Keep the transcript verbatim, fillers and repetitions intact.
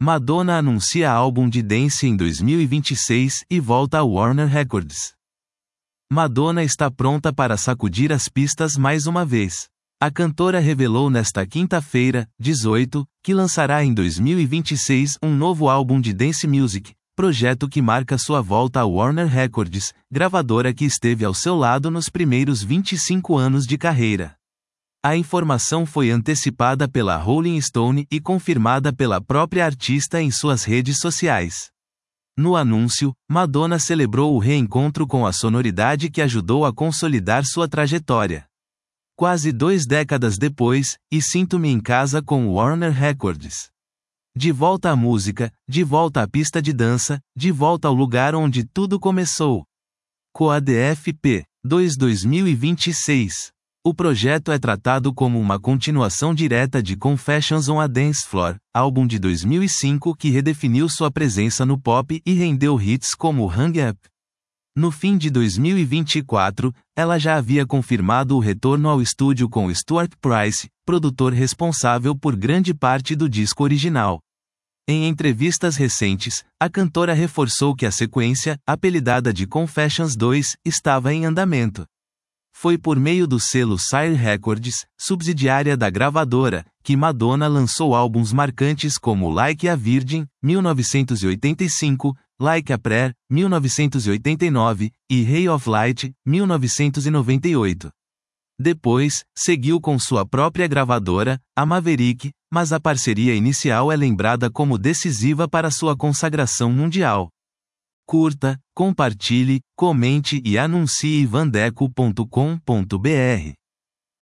Madonna anuncia álbum de dance em dois mil e vinte e seis e volta à Warner Records. Madonna está pronta para sacudir as pistas mais uma vez. A cantora revelou nesta quinta-feira, dezoito, que lançará em dois mil e vinte e seis um novo álbum de dance music, projeto que marca sua volta à Warner Records, gravadora que esteve ao seu lado nos primeiros vinte e cinco anos de carreira. A informação foi antecipada pela Rolling Stone e confirmada pela própria artista em suas redes sociais. No anúncio, Madonna celebrou o reencontro com a sonoridade que ajudou a consolidar sua trajetória. Quase duas décadas depois, e sinto-me em casa com Warner Records. De volta à música, de volta à pista de dança, de volta ao lugar onde tudo começou. Coa D F P dois mil e vinte e seis. O projeto é tratado como uma continuação direta de Confessions on a Dance Floor, álbum de dois mil e cinco que redefiniu sua presença no pop e rendeu hits como Hang Up. No fim de dois mil e vinte e quatro, ela já havia confirmado o retorno ao estúdio com Stuart Price, produtor responsável por grande parte do disco original. Em entrevistas recentes, a cantora reforçou que a sequência, apelidada de Confessions dois, estava em andamento. Foi por meio do selo Sire Records, subsidiária da gravadora, que Madonna lançou álbuns marcantes como Like a Virgin, mil novecentos e oitenta e cinco, Like a Prayer, mil novecentos e oitenta e nove, e Ray of Light, mil novecentos e noventa e oito. Depois, seguiu com sua própria gravadora, a Maverick, mas a parceria inicial é lembrada como decisiva para sua consagração mundial. Curta, compartilhe, comente e anuncie vandeco ponto com ponto br.